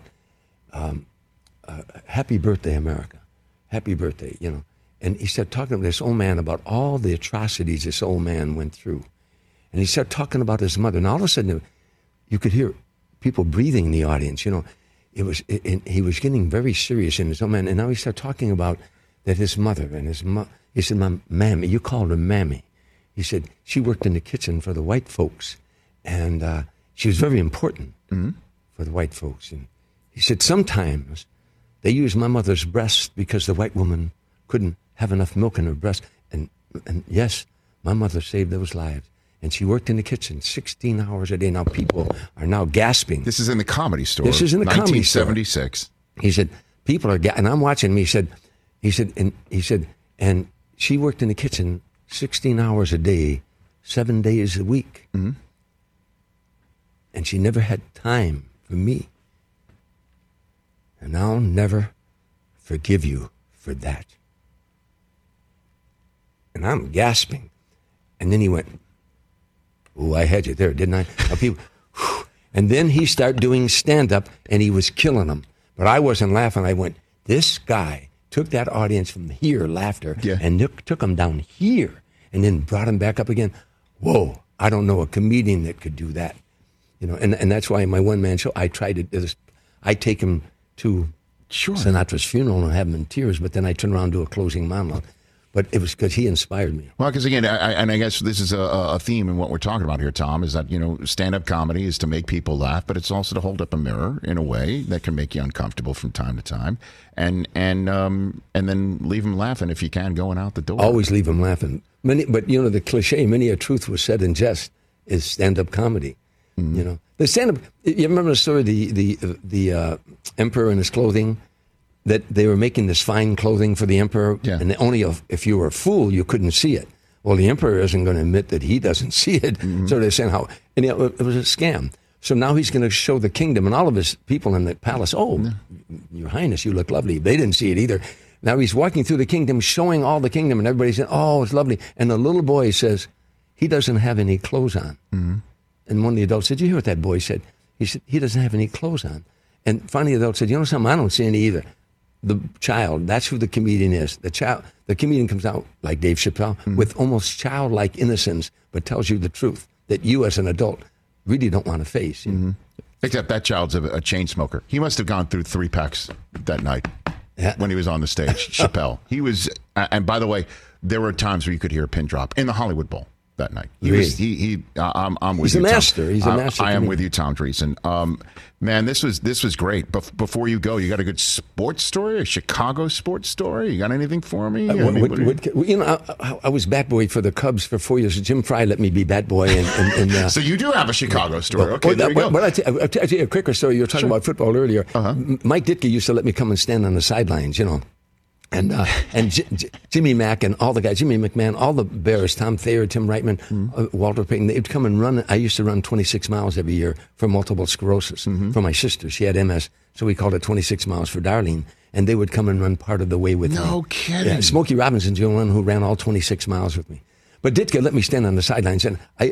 um, uh, "Happy Birthday, America, Happy Birthday," you know. And he started talking to this old man about all the atrocities this old man went through, and he started talking about his mother. And all of a sudden, you could hear people breathing in the audience, you know. It was it, it, he was getting very serious in his own man, and now he started talking about that his mother and his mo- he said, "My mammy," you called her mammy. He said she worked in the kitchen for the white folks, and uh, she was very important mm-hmm. for the white folks. And he said sometimes they used my mother's breast because the white woman couldn't have enough milk in her breast, and and yes, my mother saved those lives. And she worked in the kitchen sixteen hours a day. Now people are now gasping. This is in the Comedy Store. This is in the Comedy Store. nineteen seventy-six. He said, people are, ga-, and I'm watching him. He said, he said, and he said, and she worked in the kitchen sixteen hours a day, seven days a week. Mm-hmm. And she never had time for me. And I'll never forgive you for that. And I'm gasping. And then he went, "Ooh, I had you there, didn't I?" Now people, and then he started doing stand-up, and he was killing them. But I wasn't laughing. I went, this guy took that audience from here, laughter, yeah. and took, took them down here, and then brought them back up again. Whoa, I don't know a comedian that could do that. You know, and, and that's why in my one-man show, I try to do this. I take him to sure. Sinatra's funeral and have him in tears, but then I turn around and do a closing monologue. But it was because he inspired me. Well, because again, I, and I guess this is a, a theme in what we're talking about here, Tom, is that, you know, stand-up comedy is to make people laugh, but it's also to hold up a mirror in a way that can make you uncomfortable from time to time, and and um, and then leave them laughing if you can going out the door. Always leave them laughing. Many, but, you know, the cliche, many a truth was said in jest, is stand-up comedy. Mm-hmm. You know, the stand-up, you remember the story of the, the, the uh, emperor and his clothing? That they were making this fine clothing for the emperor, yeah. and only if, if you were a fool, you couldn't see it. Well, the emperor isn't going to admit that he doesn't see it, mm-hmm. so they're saying how, and it, it was a scam. So now he's going to show the kingdom and all of his people in the palace, oh, yeah. Your Highness, you look lovely. They didn't see it either. Now he's walking through the kingdom, showing all the kingdom, and everybody's saying, oh, it's lovely. And the little boy says, he doesn't have any clothes on. Mm-hmm. And one of the adults said, you hear what that boy said? He said, he doesn't have any clothes on. And finally the adult said, you know something, I don't see any either. The child, that's who the comedian is. The child, the comedian comes out like Dave Chappelle mm-hmm. with almost childlike innocence, but tells you the truth that you as an adult really don't want to face. You know? Mm-hmm. Except that child's a, a chain smoker. He must have gone through three packs that night yeah. when he was on the stage. Chappelle. He was, and by the way, there were times where you could hear a pin drop in the Hollywood Bowl that night. He really? was. He. he uh, I'm. I'm with He's you. He's a master. Tom. He's a master. I, I am with you, Tom Dreesen. Um, man, this was this was great. Bef- before you go, you got a good sports story, a Chicago sports story. You got anything for me? Uh, I mean, what, what you... what, you know, I, I was bat boy for the Cubs for four years. Jim Fry let me be bat boy, and, and, and uh, so you do have a Chicago story. Well, okay, well, there you well, go. Well, I t- I'll tell you a quicker story. You were talking sure. about football earlier. Uh-huh. Mike Ditka used to let me come and stand on the sidelines. You know. And uh, and J- J- Jimmy Mack and all the guys, Jimmy McMahon, all the Bears, Tom Thayer, Tim Reitman, mm-hmm. uh, Walter Payton, they'd come and run. I used to run twenty-six miles every year for multiple sclerosis mm-hmm. for my sister. She had M S, so we called it twenty-six miles for Darlene. And they would come and run part of the way with no me. No kidding. Yeah, Smokey Robinson's the only one who ran all twenty-six miles with me. But Ditka let me stand on the sidelines, and I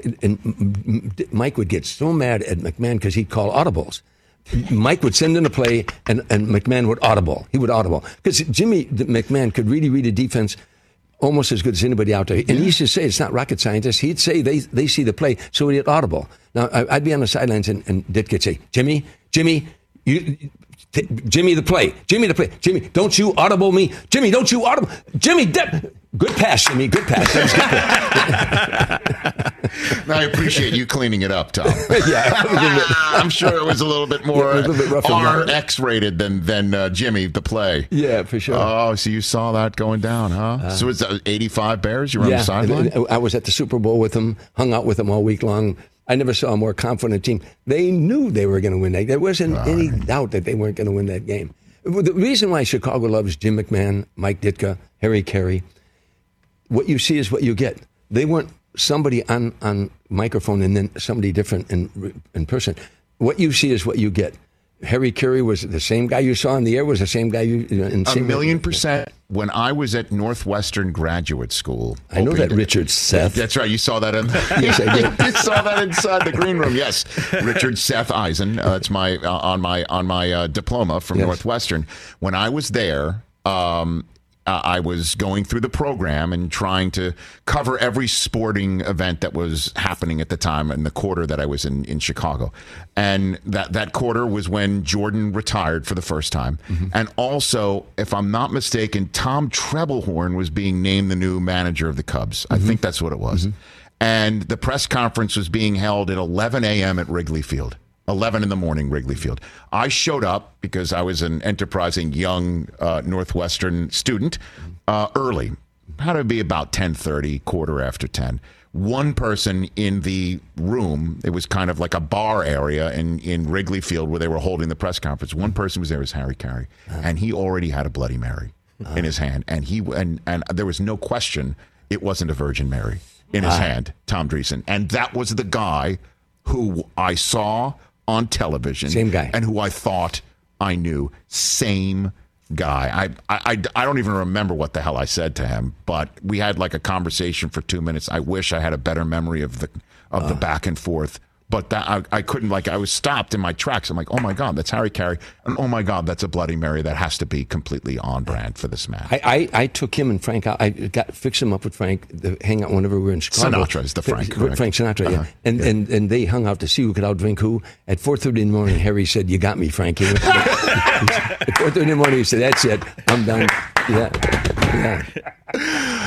and Mike would get so mad at McMahon because he'd call audibles. Mike would send in a play, and, and McMahon would audible. He would audible. Because Jimmy McMahon could really read a defense almost as good as anybody out there. And he used to say, it's not rocket scientist. He'd say they they see the play, so he'd audible. Now, I'd be on the sidelines, and, and Ditka would say, Jimmy, Jimmy, you... T- Jimmy the play. Jimmy the play. Jimmy, don't you audible me. Jimmy, don't you audible. Jimmy, de- good pass, Jimmy. Good pass. That was good pass. I appreciate you cleaning it up, Tom. yeah, I'm sure it was a little bit more yeah, bit R X rated than than uh, Jimmy the play. Yeah, for sure. Oh, so you saw that going down, huh? Uh, so it's uh, eighty-five Bears. You were yeah, on the sideline. I was at the Super Bowl with them. Hung out with them all week long. I never saw a more confident team. They knew they were going to win that. There wasn't right. any doubt that they weren't going to win that game. The reason why Chicago loves Jim McMahon, Mike Ditka, Harry Carey, what you see is what you get. They weren't somebody on, on microphone and then somebody different in in person. What you see is what you get. Harry Carey was the same guy you saw in the air, was the same guy you... you know, in a million percent. When I was at Northwestern Graduate School... I know that Richard Seth. That's right. You saw that in... yes, I did. You saw that inside the green room. Yes. Richard Seth Eisen. Uh, it's my uh, on my on my uh, diploma from yes. Northwestern. When I was there... Um, Uh, I was going through the program and trying to cover every sporting event that was happening at the time in the quarter that I was in, in Chicago. And that, that quarter was when Jordan retired for the first time. Mm-hmm. And also, if I'm not mistaken, Tom Trebelhorn was being named the new manager of the Cubs. Mm-hmm. I think that's what it was. Mm-hmm. And the press conference was being held at eleven a.m. at Wrigley Field. eleven in the morning, Wrigley Field. I showed up because I was an enterprising young uh, Northwestern student uh, early. Had to be about ten thirty, quarter after ten. One person in the room, it was kind of like a bar area in, in Wrigley Field where they were holding the press conference. One person was there, was Harry Carey, and he already had a Bloody Mary in his hand. And he and, and there was no question it wasn't a Virgin Mary in his hand, Tom Dreesen. And that was the guy who I saw on television. Same guy. And who I thought I knew. Same guy. I, I, I don't even remember what the hell I said to him, but we had like a conversation for two minutes. I wish I had a better memory of the of uh. the back and forth. But that I, I couldn't, like, I was stopped in my tracks. I'm like, oh my God, that's Harry Carey. And oh my God, that's a Bloody Mary. That has to be completely on brand for this man. I, I, I took him and Frank out. I got fixed him up with Frank, the, hang out whenever we were in Chicago. Sinatra's the Frank, F- correct? Frank Sinatra, uh-huh. yeah. And, yeah. And, and they hung out to see who could outdrink who. At four thirty in the morning, Harry said, you got me, Frank. He went, at four thirty in the morning, he said, that's it. I'm done. Yeah. Yeah.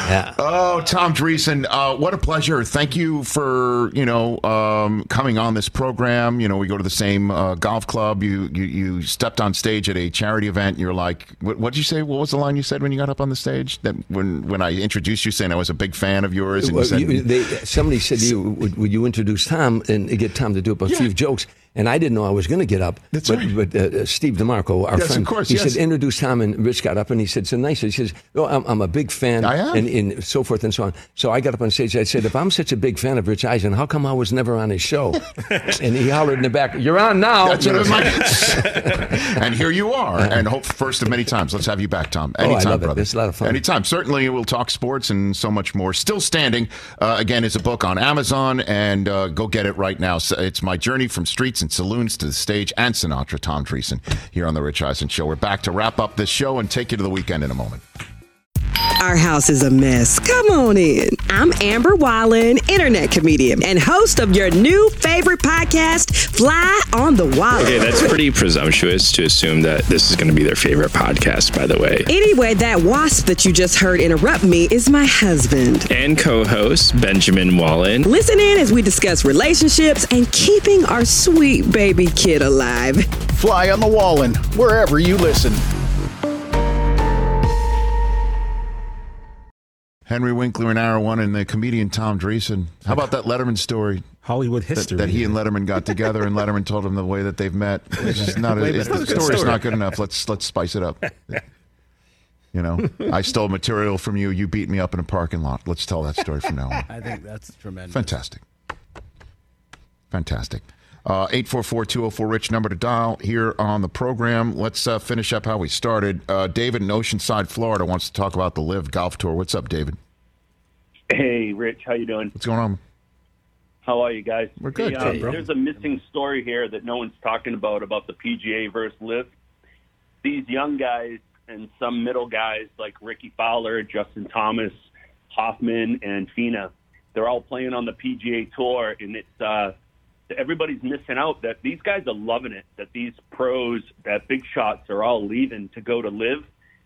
Yeah. Oh, Tom Dreesen, uh, what a pleasure. Thank you for, you know, um, coming on this program. You know, we go to the same uh, golf club. You, you you stepped on stage at a charity event. You're like, what did you say? What was the line you said when you got up on the stage? That when, when I introduced you, saying I was a big fan of yours. And well, you said, you, they, somebody said to you, would, would you introduce Tom and get Tom to do a yeah. few jokes? And I didn't know I was going to get up. That's but, right. But uh, Steve DeMarco, our yes, friend, of course, he yes. said, introduce Tom, and Rich got up, and he said, so nice. He says, oh, I'm, I'm a big fan, I am. And, and so forth and so on. So I got up on stage. I said, if I'm such a big fan of Rich Eisen, how come I was never on his show? And he hollered in the back, you're on now. That's what it And here you are. And hope first of many times. Let's have you back, Tom. Anytime, oh, I love brother. It. It's a lot of fun. Anytime. Certainly we'll talk sports and so much more. Still Standing, uh, again, is a book on Amazon, and uh, go get it right now. So it's my journey from streets and saloons to the stage and Sinatra. Tom Dreesen here on The Rich Eisen Show. We're back to wrap up this show and take you to the weekend in a moment. Our house is a mess. Come on in. I'm Amber Wallen, internet comedian and host of your new favorite podcast, Fly on the Wall. Okay, that's pretty presumptuous to assume that this is going to be their favorite podcast, by the way. Anyway, that wasp that you just heard interrupt me is my husband. And co-host, Benjamin Wallen. Listen in as we discuss relationships and keeping our sweet baby kid alive. Fly on the Wallen, wherever you listen. Henry Winkler and Hour One and the comedian Tom Dreesen. How about that Letterman story? Hollywood history. That, that he and Letterman got together, and Letterman told him the way that they've met. It's just not. A, it's, the story's story. not good enough. Let's let's spice it up. You know, I stole material from you. You beat me up in a parking lot. Let's tell that story from now on. I think that's tremendous. Fantastic. Fantastic. Uh, eight four four, two oh four, RICH, number to dial here on the program. Let's uh, finish up how we started. Uh, David in Oceanside, Florida, wants to talk about the LIV Golf Tour. What's up, David? Hey, Rich. How you doing? What's going on? How are you guys? We're good. Hey, um, there's a missing story here that no one's talking about, about the P G A versus LIV. These young guys and some middle guys like Ricky Fowler, Justin Thomas, Hoffman, and Fina, they're all playing on the P G A Tour, and it's uh, everybody's missing out that these guys are loving it, that these pros, that big shots are all leaving to go to LIV,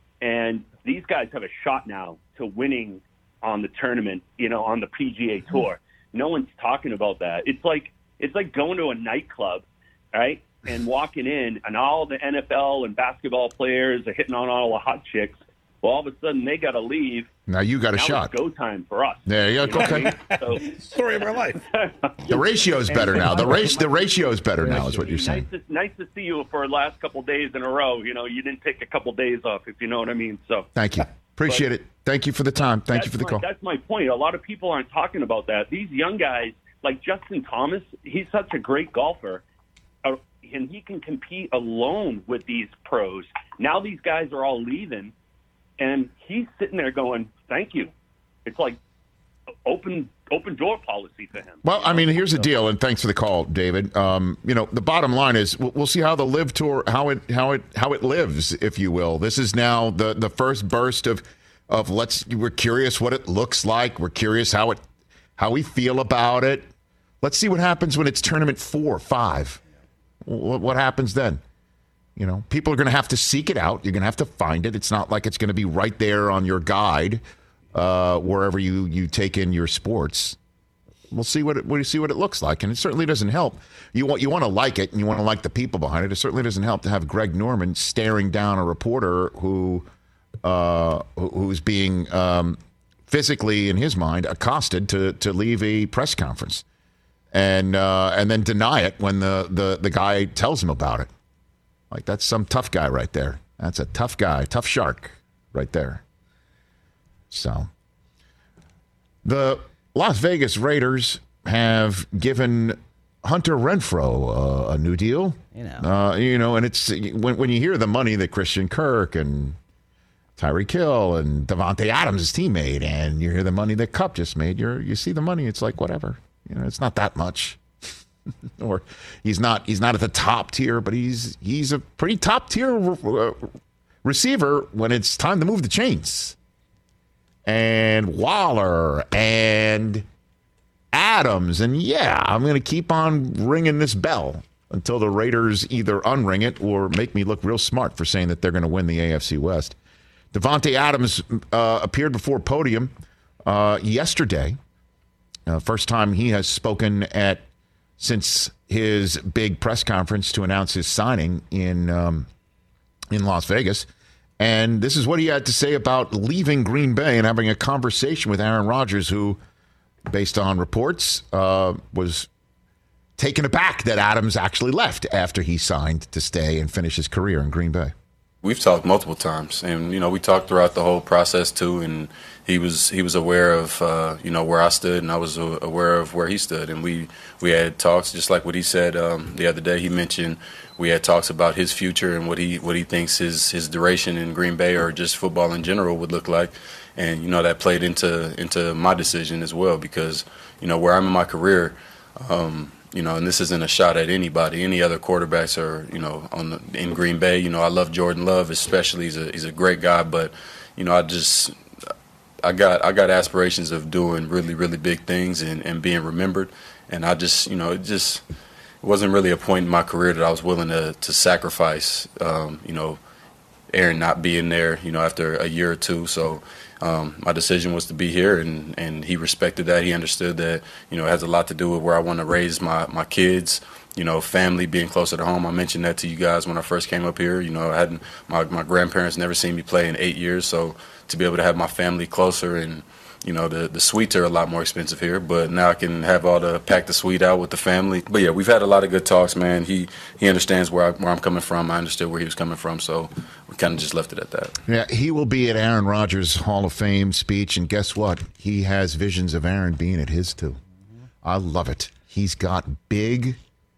and these guys have a shot now to winning on the tournament, you know, on the P G A Tour. No one's talking about that. It's like it's like going to a nightclub, right, and walking in, and all the N F L and basketball players are hitting on all the hot chicks. Well, all of a sudden, they got to leave. Now you got a now shot. It's go time for us. There you go. You know Okay. I mean? So, story of our life. The ratio's better now. The ratio, the ratio's better now, is what you're saying. Nice to, nice to see you for the last couple days in a row. You know, you didn't take a couple days off, if you know what I mean. So thank you. Appreciate but, it. Thank you for the time. Thank you for the my, call. That's my point. A lot of people aren't talking about that. These young guys, like Justin Thomas, he's such a great golfer, uh, and he can compete alone with these pros. Now these guys are all leaving, and he's sitting there going, thank you. It's like open open door policy for him. Well, I mean, here's the deal, and thanks for the call, David. Um, you know, the bottom line is we'll, we'll see how the LIV Tour, how it how it how it lives, if you will. This is now the the first burst of of let's. We're curious what it looks like. We're curious how it how we feel about it. Let's see what happens when it's tournament four, five. What, what happens then? You know, people are going to have to seek it out. You're going to have to find it. It's not like it's going to be right there on your guide uh, wherever you, you take in your sports. We'll see what it, we'll see what it looks like, and it certainly doesn't help. You want you want to like it, and you want to like the people behind it. It certainly doesn't help to have Greg Norman staring down a reporter who uh, who's being um, physically, in his mind, accosted to to leave a press conference, and uh, and then deny it when the, the, the guy tells him about it. Like, that's some tough guy right there. That's a tough guy, tough shark right there. So, the Las Vegas Raiders have given Hunter Renfrow uh, a new deal. You know, uh, you know, and it's when when you hear the money that Christian Kirk and Tyreek Hill and Devontae Adams' teammate, and you hear the money that Kupp just made, you you see the money. It's like, whatever. You know, it's not that much. Or he's not he's not at the top tier, but he's he's a pretty top tier re- receiver when it's time to move the chains. And Waller and Adams, and yeah, I'm going to keep on ringing this bell until the Raiders either unring it or make me look real smart for saying that they're going to win the A F C West. Devontae Adams uh, appeared before Podium uh, yesterday. Uh, first time he has spoken at since his big press conference to announce his signing in um, in Las Vegas. And this is what he had to say about leaving Green Bay and having a conversation with Aaron Rodgers, who, based on reports, uh, was taken aback that Adams actually left after he signed to stay and finish his career in Green Bay. We've talked multiple times, and you know we talked throughout the whole process too. And he was he was aware of uh, you know where I stood, and I was aware of where he stood. And we we had talks, just like what he said um, the other day. He mentioned we had talks about his future and what he what he thinks his his duration in Green Bay or just football in general would look like. And you know that played into into my decision as well, because you know where I'm in my career. Um, You know, and this isn't a shot at anybody, any other quarterbacks or, you know, on the, in Green Bay. You know, I love Jordan Love, especially. He's a he's a great guy, but you know, I just I got I got aspirations of doing really really big things and, and being remembered, and I just you know it just it wasn't really a point in my career that I was willing to to sacrifice. Um, you know, Aaron not being there, you know, after a year or two, so. Um, my decision was to be here, and, and he respected that. He understood that, you know, it has a lot to do with where I want to raise my, my kids, you know, family, being closer to home. I mentioned that to you guys when I first came up here. You know, I hadn't, my, my grandparents never seen me play in eight years, so to be able to have my family closer and, you know, the, the suites are a lot more expensive here, but now I can have all the, pack the suite out with the family. But yeah, we've had a lot of good talks, man. He he understands where, I, where I'm coming from. I understood where he was coming from, so we kind of just left it at that. Yeah, he will be at Aaron Rodgers' Hall of Fame speech, and guess what? He has visions of Aaron being at his too. I love it. He's got big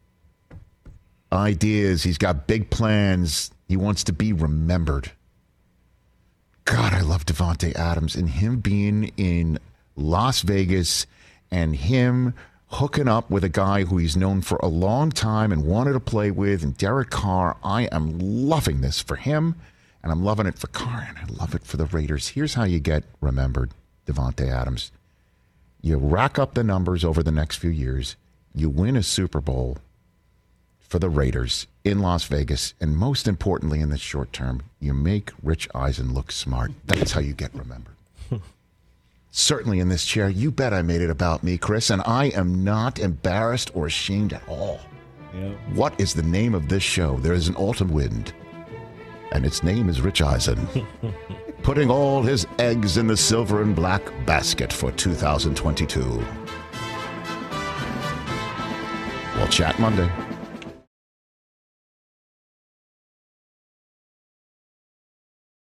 ideas. He's got big plans. He wants to be remembered. God, I love Davante Adams, and him being in Las Vegas and him hooking up with a guy who he's known for a long time and wanted to play with, and Derek Carr. I am loving this for him, and I'm loving it for Carr, and I love it for the Raiders. Here's how you get remembered, Davante Adams. You rack up the numbers over the next few years. You win a Super Bowl for the Raiders in Las Vegas, and most importantly in the short term, you make Rich Eisen look smart. That's how you get remembered. Certainly in this chair, you bet I made it about me, Chris, and I am not embarrassed or ashamed at all. Yep. What is the name of this show? There is an autumn wind, and its name is Rich Eisen, putting all his eggs in the silver and black basket for two thousand twenty-two. We'll chat Monday.